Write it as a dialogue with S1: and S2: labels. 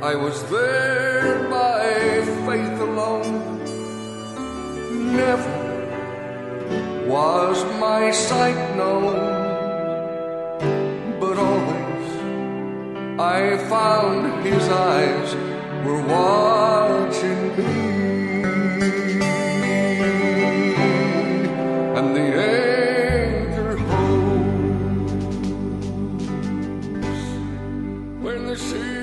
S1: I was there by faith alone. Never was my sight known, but always I found his eyes were watching me. And the anchor holds when the sea